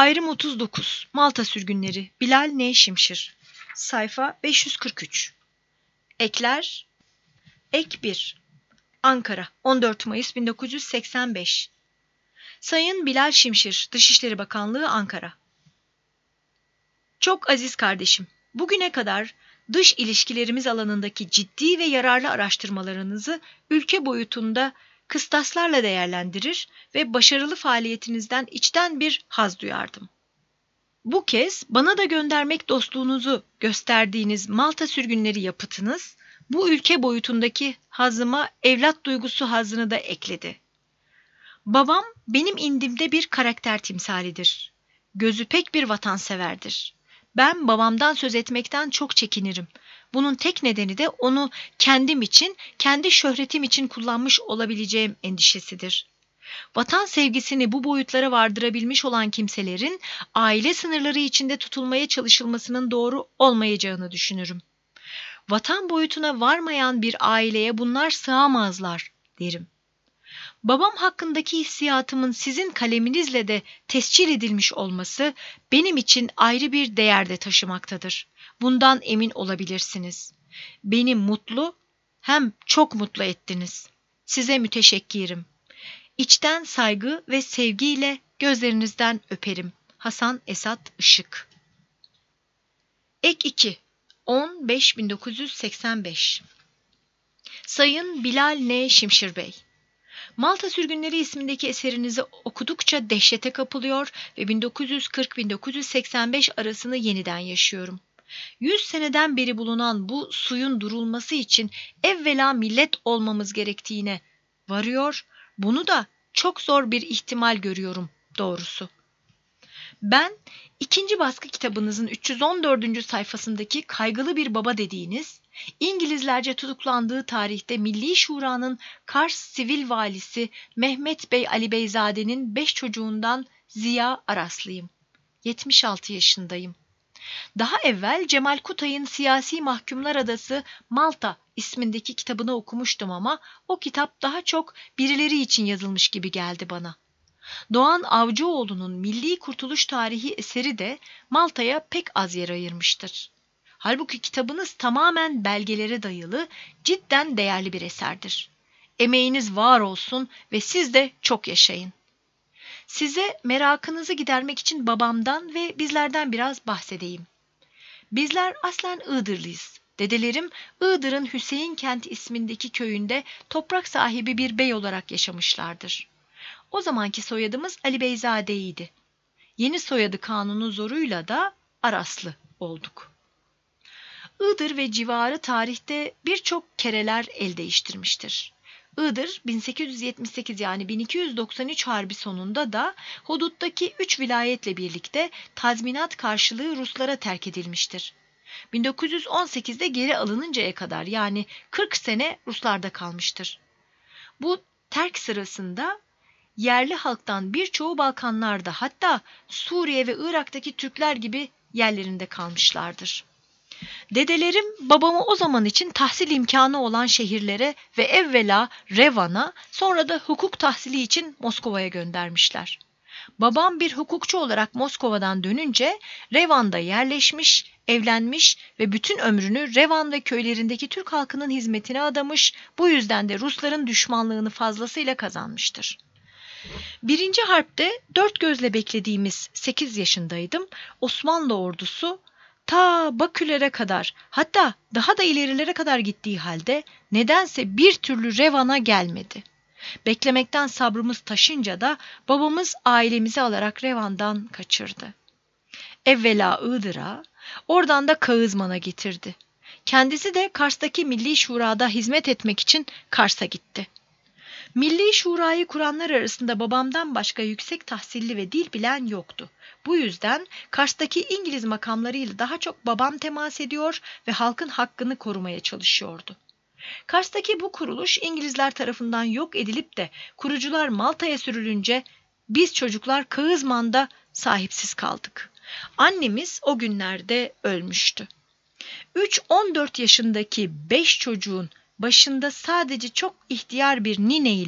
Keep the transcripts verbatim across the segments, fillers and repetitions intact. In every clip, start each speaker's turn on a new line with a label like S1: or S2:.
S1: Ayrım otuz dokuz. Malta sürgünleri. Bilal N. Şimşir. Sayfa beş yüz kırk üç. Ekler. Ek bir. Ankara, on dört Mayıs bin dokuz yüz seksen beş. Sayın Bilal Şimşir, Dışişleri Bakanlığı, Ankara. Çok aziz kardeşim, bugüne kadar dış ilişkilerimiz alanındaki ciddi ve yararlı araştırmalarınızı ülke boyutunda kıstaslarla değerlendirir ve başarılı faaliyetinizden içten bir haz duyardım. Bu kez bana da göndermek dostluğunuzu gösterdiğiniz Malta sürgünleri yapıtınız, bu ülke boyutundaki hazıma evlat duygusu hazını da ekledi. Babam benim indimde bir karakter timsalidir. Gözü pek bir vatanseverdir. Ben babamdan söz etmekten çok çekinirim. Bunun tek nedeni de onu kendim için, kendi şöhretim için kullanmış olabileceğim endişesidir. Vatan sevgisini bu boyutlara vardırabilmiş olan kimselerin aile sınırları içinde tutulmaya çalışılmasının doğru olmayacağını düşünürüm. Vatan boyutuna varmayan bir aileye bunlar sığamazlar derim. Babam hakkındaki hissiyatımın sizin kaleminizle de tescil edilmiş olması benim için ayrı bir değer de taşımaktadır. Bundan emin olabilirsiniz. Beni mutlu hem çok mutlu ettiniz. Size müteşekkirim. İçten saygı ve sevgiyle gözlerinizden öperim. Hasan Esat Işık. Ek iki. on beş bin dokuz yüz seksen beş. Sayın Bilal N. Şimşir Bey, Malta Sürgünleri ismindeki eserinizi okudukça dehşete kapılıyor ve bin dokuz yüz kırk - bin dokuz yüz seksen beş arasını yeniden yaşıyorum. Yüz seneden beri bulunan bu suyun durulması için evvela millet olmamız gerektiğine varıyor, bunu da çok zor bir ihtimal görüyorum doğrusu. Ben ikinci baskı kitabınızın üç yüz on dördüncü sayfasındaki kaygılı bir baba dediğiniz, İngilizlerce tutuklandığı tarihte Milli Şura'nın Kars Sivil Valisi Mehmet Bey Ali Beyzade'nin beş çocuğundan Ziya Araslıyım. yetmiş altı yaşındayım. Daha evvel Cemal Kutay'ın Siyasi Mahkumlar Adası Malta ismindeki kitabını okumuştum ama o kitap daha çok birileri için yazılmış gibi geldi bana. Doğan Avcıoğlu'nun Milli Kurtuluş Tarihi eseri de Malta'ya pek az yer ayırmıştır. Halbuki kitabınız tamamen belgelere dayalı, cidden değerli bir eserdir. Emeğiniz var olsun ve siz de çok yaşayın. Size merakınızı gidermek için babamdan ve bizlerden biraz bahsedeyim. Bizler aslen Iğdırlıyız. Dedelerim Iğdır'ın Hüseyinkent ismindeki köyünde toprak sahibi bir bey olarak yaşamışlardır. O zamanki soyadımız Ali Beyzade'ydi. Yeni soyadı kanunu zoruyla da Araslı olduk. Iğdır ve civarı tarihte birçok kereler el değiştirmiştir. Iğdır bin sekiz yüz yetmiş sekiz yani bin iki yüz doksan üç Harbi sonunda da huduttaki üç vilayetle birlikte tazminat karşılığı Ruslara terk edilmiştir. bin dokuz yüz on sekizde geri alınıncaya kadar yani kırk sene Ruslarda kalmıştır. Bu terk sırasında yerli halktan birçoğu Balkanlarda, hatta Suriye ve Irak'taki Türkler gibi yerlerinde kalmışlardır. Dedelerim babamı o zaman için tahsil imkanı olan şehirlere ve evvela Revan'a, sonra da hukuk tahsili için Moskova'ya göndermişler. Babam bir hukukçu olarak Moskova'dan dönünce Revan'da yerleşmiş, evlenmiş ve bütün ömrünü Revan ve köylerindeki Türk halkının hizmetine adamış, bu yüzden de Rusların düşmanlığını fazlasıyla kazanmıştır. Birinci harpte dört gözle beklediğimiz sekiz yaşındaydım. Osmanlı ordusu ta Bakülere kadar, hatta daha da ilerilere kadar gittiği halde nedense bir türlü Revan'a gelmedi. Beklemekten sabrımız taşınca da babamız ailemizi alarak Revan'dan kaçırdı. Evvela Iğdır'a, oradan da Kağızman'a getirdi. Kendisi de Kars'taki Milli Şura'da hizmet etmek için Kars'a gitti. Milli Şura'yı kuranlar arasında babamdan başka yüksek tahsilli ve dil bilen yoktu. Bu yüzden Kars'taki İngiliz makamlarıyla daha çok babam temas ediyor ve halkın hakkını korumaya çalışıyordu. Kars'taki bu kuruluş İngilizler tarafından yok edilip de kurucular Malta'ya sürülünce biz çocuklar Kağızman'da sahipsiz kaldık. Annemiz o günlerde ölmüştü. üç on dört yaşındaki beş çocuğun başında sadece çok ihtiyar bir nine ile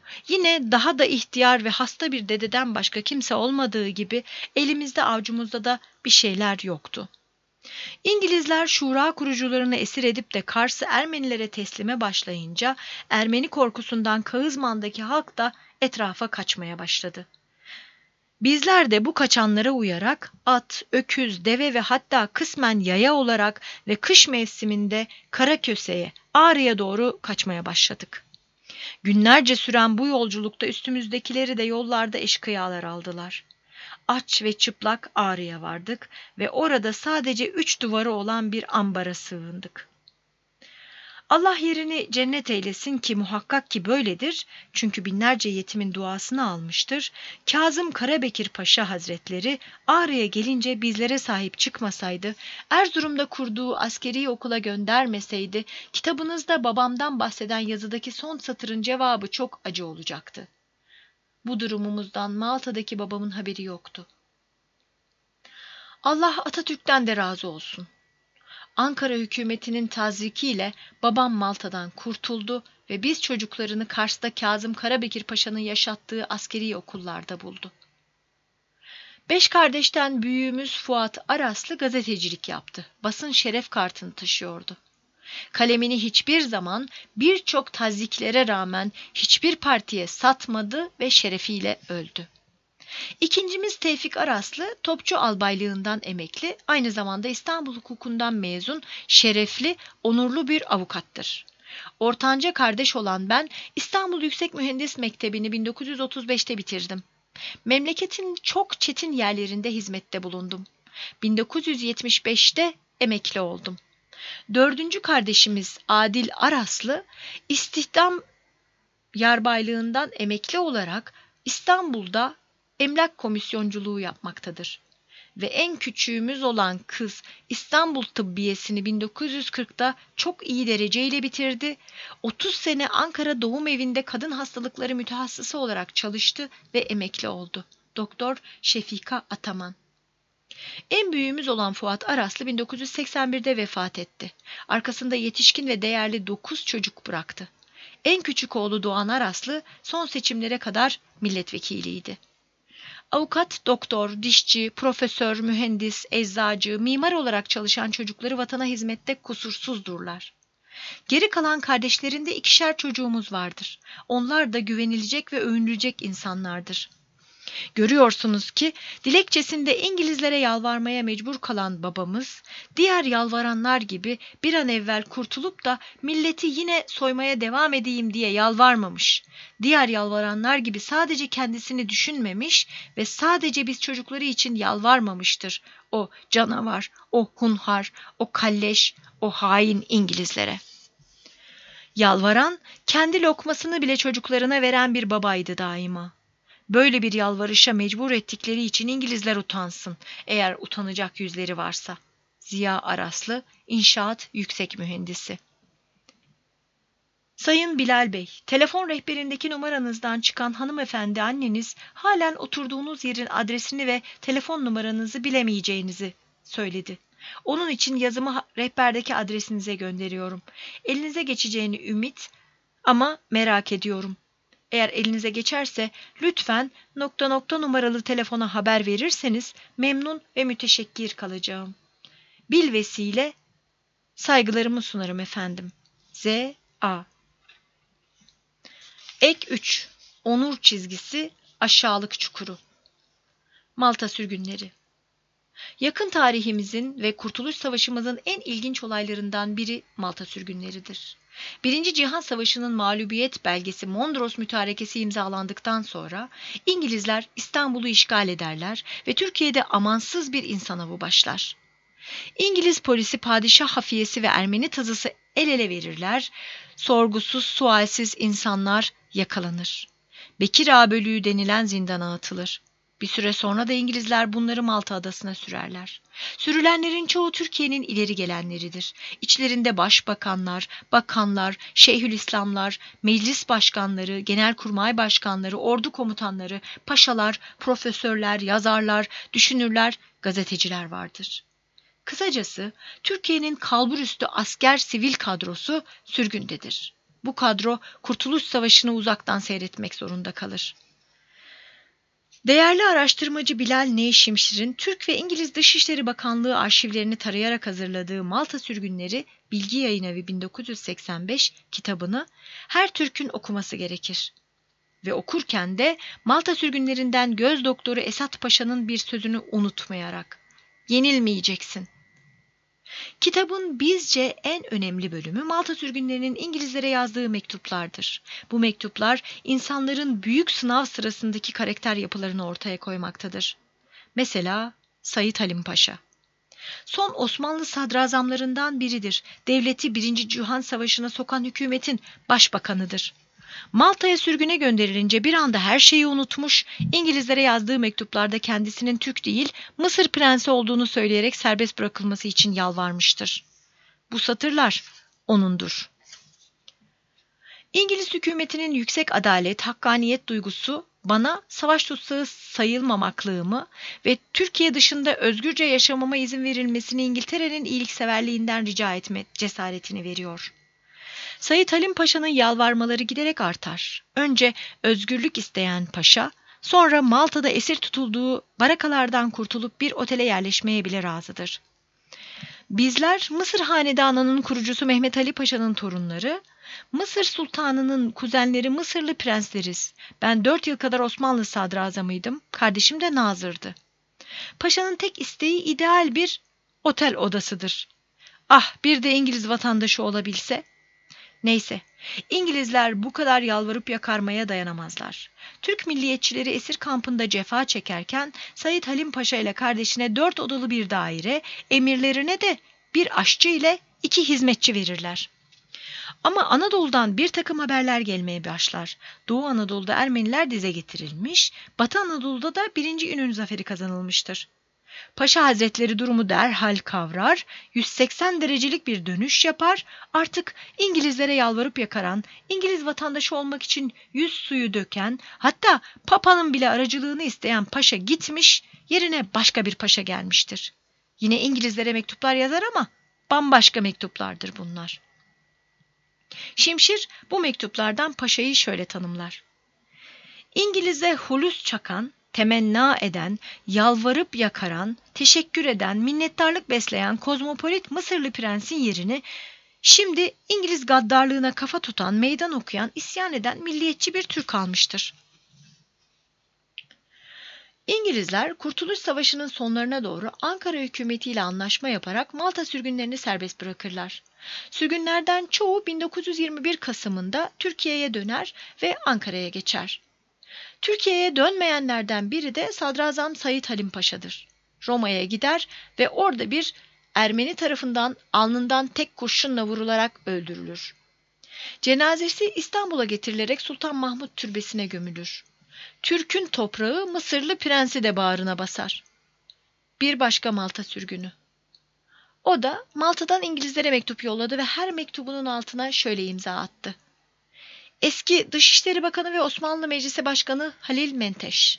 S1: Yine daha da ihtiyar ve hasta bir dededen başka kimse olmadığı gibi elimizde avucumuzda da bir şeyler yoktu. İngilizler şura kurucularını esir edip de Kars'ı Ermenilere teslime başlayınca Ermeni korkusundan Kağızman'daki halk da etrafa kaçmaya başladı. Bizler de bu kaçanlara uyarak at, öküz, deve ve hatta kısmen yaya olarak ve kış mevsiminde Karaköse'ye, Ağrı'ya doğru kaçmaya başladık. Günlerce süren bu yolculukta üstümüzdekileri de yollarda eşkıyalar aldılar. Aç ve çıplak Ağrı'ya vardık ve orada sadece üç duvarı olan bir ambara sığındık. Allah yerini cennet eylesin ki muhakkak ki böyledir, çünkü binlerce yetimin duasını almıştır. Kazım Karabekir Paşa Hazretleri Ağrı'ya gelince bizlere sahip çıkmasaydı, Erzurum'da kurduğu askeri okula göndermeseydi, kitabınızda babamdan bahseden yazıdaki son satırın cevabı çok acı olacaktı. Bu durumumuzdan Malta'daki babamın haberi yoktu. Allah Atatürk'ten de razı olsun. Ankara hükümetinin tazyikiyle babam Malta'dan kurtuldu ve biz çocuklarını Kars'ta Kazım Karabekir Paşa'nın yaşattığı askeri okullarda buldu. Beş kardeşten büyüğümüz Fuat Araslı gazetecilik yaptı. Basın şeref kartını taşıyordu. Kalemini hiçbir zaman birçok tazyiklere rağmen hiçbir partiye satmadı ve şerefiyle öldü. İkincimiz Tevfik Araslı, topçu albaylığından emekli, aynı zamanda İstanbul hukukundan mezun, şerefli, onurlu bir avukattır. Ortanca kardeş olan ben, İstanbul Yüksek Mühendis Mektebi'ni bin dokuz yüz otuz beşte bitirdim. Memleketin çok çetin yerlerinde hizmette bulundum. bin dokuz yüz yetmiş beşte emekli oldum. Dördüncü kardeşimiz Adil Araslı, istihdam yarbaylığından emekli olarak İstanbul'da emlak komisyonculuğu yapmaktadır. Ve en küçüğümüz olan kız İstanbul Tıbbiyesi'ni bin dokuz yüz kırkta çok iyi dereceyle bitirdi. otuz sene Ankara Doğum Evi'nde kadın hastalıkları mütehassısı olarak çalıştı ve emekli oldu. Doktor Şefika Ataman. En büyüğümüz olan Fuat Araslı bin dokuz yüz seksen birde vefat etti. Arkasında yetişkin ve değerli dokuz çocuk bıraktı. En küçük oğlu Doğan Araslı son seçimlere kadar milletvekiliydi. Avukat, doktor, dişçi, profesör, mühendis, eczacı, mimar olarak çalışan çocukları vatana hizmette kusursuzdurlar. Geri kalan kardeşlerinde ikişer çocuğumuz vardır. Onlar da güvenilecek ve övünülecek insanlardır. Görüyorsunuz ki dilekçesinde İngilizlere yalvarmaya mecbur kalan babamız, diğer yalvaranlar gibi bir an evvel kurtulup da milleti yine soymaya devam edeyim diye yalvarmamış. Diğer yalvaranlar gibi sadece kendisini düşünmemiş ve sadece biz çocukları için yalvarmamıştır. O canavar, o hunhar, o kalleş, o hain İngilizlere. Yalvaran, kendi lokmasını bile çocuklarına veren bir babaydı daima. Böyle bir yalvarışa mecbur ettikleri için İngilizler utansın, eğer utanacak yüzleri varsa. Ziya Araslı, İnşaat Yüksek Mühendisi. Sayın Bilal Bey, telefon rehberindeki numaranızdan çıkan hanımefendi anneniz halen oturduğunuz yerin adresini ve telefon numaranızı bilemeyeceğinizi söyledi. Onun için yazımı rehberdeki adresinize gönderiyorum. Elinize geçeceğini ümit ama merak ediyorum. Eğer elinize geçerse lütfen nokta nokta numaralı telefona haber verirseniz memnun ve müteşekkir kalacağım. Bilvesile saygılarımı sunarım efendim. Z A. Ek üç. Onur çizgisi aşağılık çukuru. Malta sürgünleri. Yakın tarihimizin ve Kurtuluş Savaşımızın en ilginç olaylarından biri Malta sürgünleridir. Birinci Cihan Savaşı'nın mağlubiyet belgesi Mondros Mütarekesi imzalandıktan sonra İngilizler İstanbul'u işgal ederler ve Türkiye'de amansız bir insan avı başlar. İngiliz polisi padişah hafiyesi ve Ermeni tazısı el ele verirler, sorgusuz sualsiz insanlar yakalanır. Bekir Ağa Bölüğü denilen zindana atılır. Bir süre sonra da İngilizler bunları Malta adasına sürerler. Sürülenlerin çoğu Türkiye'nin ileri gelenleridir. İçlerinde başbakanlar, bakanlar, şeyhülislamlar, meclis başkanları, genelkurmay başkanları, ordu komutanları, paşalar, profesörler, yazarlar, düşünürler, gazeteciler vardır. Kısacası Türkiye'nin kalburüstü asker sivil kadrosu sürgündedir. Bu kadro Kurtuluş Savaşı'nı uzaktan seyretmek zorunda kalır. Değerli araştırmacı Bilal Nevşimşir'in Türk ve İngiliz Dışişleri Bakanlığı arşivlerini tarayarak hazırladığı Malta Sürgünleri Bilgi Yayınevi bin dokuz yüz seksen beş kitabını her Türk'ün okuması gerekir. Ve okurken de Malta sürgünlerinden göz doktoru Esat Paşa'nın bir sözünü unutmayarak yenilmeyeceksin. Kitabın bizce en önemli bölümü Malta sürgünlerinin İngilizlere yazdığı mektuplardır. Bu mektuplar insanların büyük sınav sırasındaki karakter yapılarını ortaya koymaktadır. Mesela Said Halim Paşa. Son Osmanlı sadrazamlarından biridir. Devleti birinci. Cihan Savaşı'na sokan hükümetin başbakanıdır. Malta'ya sürgüne gönderilince bir anda her şeyi unutmuş, İngilizlere yazdığı mektuplarda kendisinin Türk değil, Mısır prensi olduğunu söyleyerek serbest bırakılması için yalvarmıştır. Bu satırlar onundur. İngiliz hükümetinin yüksek adalet, hakkaniyet duygusu bana savaş tutsağı sayılmamaklığımı ve Türkiye dışında özgürce yaşamama izin verilmesini İngiltere'nin iyilikseverliğinden rica etme cesaretini veriyor. Said Halim Paşa'nın yalvarmaları giderek artar. Önce özgürlük isteyen paşa, sonra Malta'da esir tutulduğu barakalardan kurtulup bir otele yerleşmeye bile razıdır. Bizler Mısır Hanedanı'nın kurucusu Mehmet Ali Paşa'nın torunları, Mısır Sultanı'nın kuzenleri Mısırlı prensleriz. Ben dört yıl kadar Osmanlı sadrazamıydım, kardeşim de nazırdı. Paşa'nın tek isteği ideal bir otel odasıdır. Ah, bir de İngiliz vatandaşı olabilse. Neyse, İngilizler bu kadar yalvarıp yakarmaya dayanamazlar. Türk milliyetçileri esir kampında cefa çekerken Said Halim Paşa ile kardeşine dört odalı bir daire, emirlerine de bir aşçı ile iki hizmetçi verirler. Ama Anadolu'dan bir takım haberler gelmeye başlar. Doğu Anadolu'da Ermeniler dize getirilmiş, Batı Anadolu'da da birinci İnönü zaferi kazanılmıştır. Paşa Hazretleri durumu derhal kavrar, yüz seksen derecelik bir dönüş yapar, artık İngilizlere yalvarıp yakaran, İngiliz vatandaşı olmak için yüz suyu döken, hatta Papa'nın bile aracılığını isteyen paşa gitmiş, yerine başka bir paşa gelmiştir. Yine İngilizlere mektuplar yazar ama bambaşka mektuplardır bunlar. Şimşir bu mektuplardan paşayı şöyle tanımlar. İngiliz'e hulus çakan, temenna eden, yalvarıp yakaran, teşekkür eden, minnettarlık besleyen kozmopolit Mısırlı prensin yerini şimdi İngiliz gaddarlığına kafa tutan, meydan okuyan, isyan eden milliyetçi bir Türk almıştır. İngilizler Kurtuluş Savaşı'nın sonlarına doğru Ankara hükümetiyle anlaşma yaparak Malta sürgünlerini serbest bırakırlar. Sürgünlerden çoğu bin dokuz yüz yirmi bir Kasım'ında Türkiye'ye döner ve Ankara'ya geçer. Türkiye'ye dönmeyenlerden biri de Sadrazam Said Halim Paşa'dır. Roma'ya gider ve orada bir Ermeni tarafından alnından tek kurşunla vurularak öldürülür. Cenazesi İstanbul'a getirilerek Sultan Mahmut Türbesi'ne gömülür. Türk'ün toprağı Mısırlı prensi de bağrına basar. Bir başka Malta sürgünü. O da Malta'dan İngilizlere mektup yolladı ve her mektubunun altına şöyle imza attı. Eski Dışişleri Bakanı ve Osmanlı Meclisi Başkanı Halil Menteş.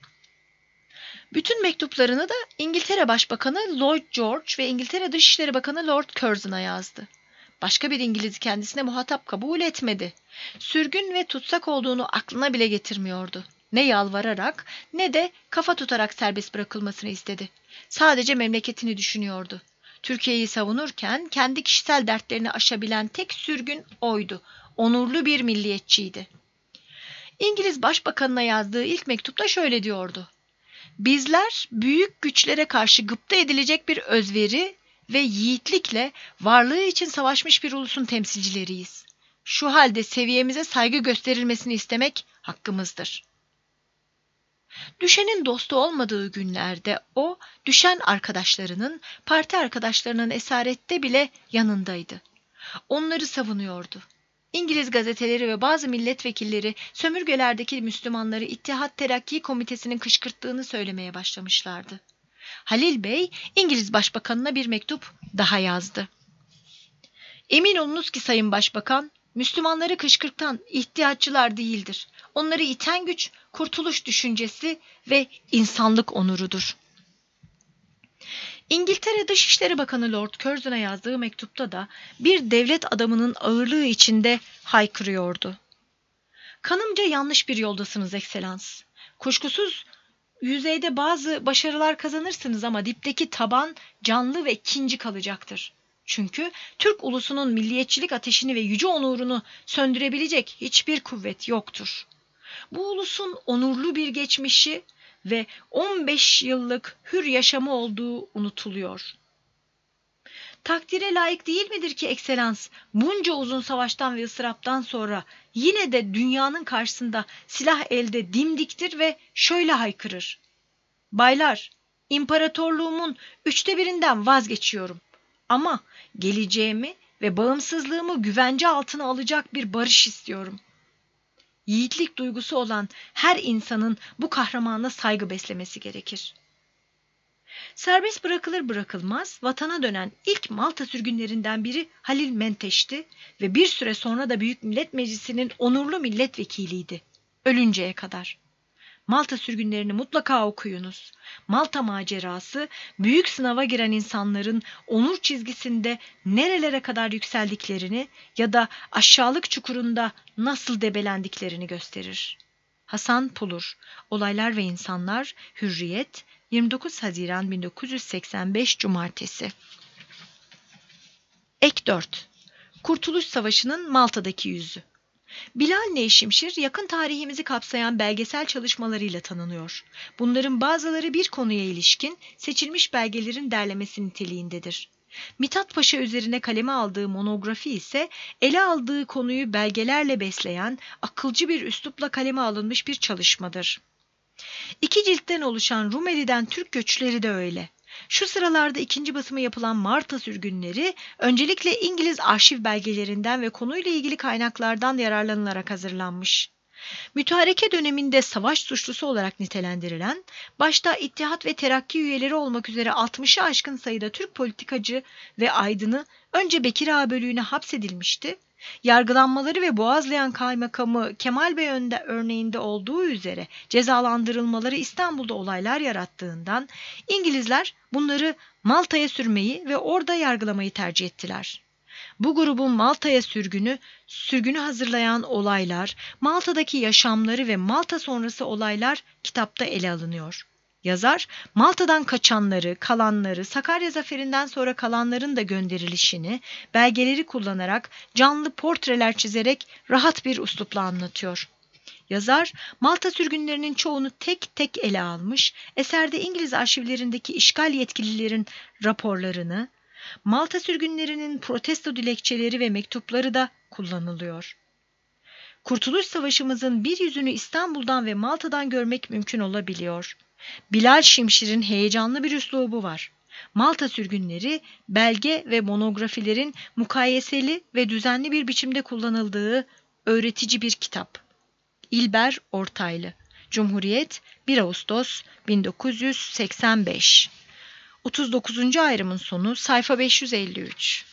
S1: Bütün mektuplarını da İngiltere Başbakanı Lloyd George ve İngiltere Dışişleri Bakanı Lord Curzon'a yazdı. Başka bir İngiliz'i kendisine muhatap kabul etmedi. Sürgün ve tutsak olduğunu aklına bile getirmiyordu. Ne yalvararak ne de kafa tutarak serbest bırakılmasını istedi. Sadece memleketini düşünüyordu. Türkiye'yi savunurken kendi kişisel dertlerini aşabilen tek sürgün oydu. Onurlu bir milliyetçiydi. İngiliz Başbakanına yazdığı ilk mektupta şöyle diyordu. Bizler büyük güçlere karşı gıpta edilecek bir özveri ve yiğitlikle varlığı için savaşmış bir ulusun temsilcileriyiz. Şu halde seviyemize saygı gösterilmesini istemek hakkımızdır. Düşenin dostu olmadığı günlerde o, düşen arkadaşlarının, parti arkadaşlarının esarette bile yanındaydı. Onları savunuyordu. İngiliz gazeteleri ve bazı milletvekilleri sömürgelerdeki Müslümanları İttihat Terakki Komitesi'nin kışkırttığını söylemeye başlamışlardı. Halil Bey, İngiliz Başbakanına bir mektup daha yazdı. Emin olunuz ki Sayın Başbakan, Müslümanları kışkırtan ihtiyatçılar değildir. Onları iten güç, kurtuluş düşüncesi ve insanlık onurudur. İngiltere Dışişleri Bakanı Lord Curzon'a yazdığı mektupta da bir devlet adamının ağırlığı içinde haykırıyordu. Kanımca yanlış bir yoldasınız Ekselans. Kuşkusuz yüzeyde bazı başarılar kazanırsınız ama dipteki taban canlı ve kinci kalacaktır. Çünkü Türk ulusunun milliyetçilik ateşini ve yüce onurunu söndürebilecek hiçbir kuvvet yoktur. Bu ulusun onurlu bir geçmişi ve on beş yıllık hür yaşamı olduğu unutuluyor. Takdire layık değil midir ki Ekselans, bunca uzun savaştan ve ıstıraptan sonra yine de dünyanın karşısında silah elde dimdiktir ve şöyle haykırır: Baylar, imparatorluğumun üçte birinden vazgeçiyorum. Ama geleceğimi ve bağımsızlığımı güvence altına alacak bir barış istiyorum. Yiğitlik duygusu olan her insanın bu kahramana saygı beslemesi gerekir. Serbest bırakılır bırakılmaz vatana dönen ilk Malta sürgünlerinden biri Halil Menteş'ti ve bir süre sonra da Büyük Millet Meclisi'nin onurlu milletvekiliydi. Ölünceye kadar. Malta sürgünlerini mutlaka okuyunuz. Malta macerası, büyük sınava giren insanların onur çizgisinde nerelere kadar yükseldiklerini ya da aşağılık çukurunda nasıl debelendiklerini gösterir. Hasan Pulur, Olaylar ve İnsanlar, Hürriyet, yirmi dokuz Haziran bin dokuz yüz seksen beş Cumartesi. Ek dört. Kurtuluş Savaşı'nın Malta'daki yüzü. Bilal Nevşimşir yakın tarihimizi kapsayan belgesel çalışmalarıyla tanınıyor. Bunların bazıları bir konuya ilişkin seçilmiş belgelerin derlemesi niteliğindedir. Mithat Paşa üzerine kaleme aldığı monografi ise ele aldığı konuyu belgelerle besleyen akılcı bir üslupla kaleme alınmış bir çalışmadır. İki ciltten oluşan Rumeli'den Türk göçleri de öyle. Şu sıralarda ikinci basımı yapılan Malta sürgünleri öncelikle İngiliz arşiv belgelerinden ve konuyla ilgili kaynaklardan yararlanılarak hazırlanmış. Mütareke döneminde savaş suçlusu olarak nitelendirilen, başta İttihat ve Terakki üyeleri olmak üzere altmışı aşkın sayıda Türk politikacı ve aydını önce Bekir Ağa bölüğüne hapsedilmişti. Yargılanmaları ve Boğazlayan Kaymakamı Kemal Bey önde örneğinde olduğu üzere cezalandırılmaları İstanbul'da olaylar yarattığından İngilizler bunları Malta'ya sürmeyi ve orada yargılamayı tercih ettiler. Bu grubun Malta'ya sürgünü, sürgünü hazırlayan olaylar, Malta'daki yaşamları ve Malta sonrası olaylar kitapta ele alınıyor. Yazar, Malta'dan kaçanları, kalanları, Sakarya Zaferi'nden sonra kalanların da gönderilişini, belgeleri kullanarak canlı portreler çizerek rahat bir üslupla anlatıyor. Yazar, Malta sürgünlerinin çoğunu tek tek ele almış, eserde İngiliz arşivlerindeki işgal yetkililerin raporlarını, Malta sürgünlerinin protesto dilekçeleri ve mektupları da kullanılıyor. Kurtuluş Savaşımızın bir yüzünü İstanbul'dan ve Malta'dan görmek mümkün olabiliyor. Bilal Şimşir'in heyecanlı bir üslubu var. Malta sürgünleri, belge ve monografilerin mukayeseli ve düzenli bir biçimde kullanıldığı öğretici bir kitap. İlber Ortaylı, Cumhuriyet, bir Ağustos bin dokuz yüz seksen beş. otuz dokuzuncu ayrımın sonu, sayfa beş yüz elli üç.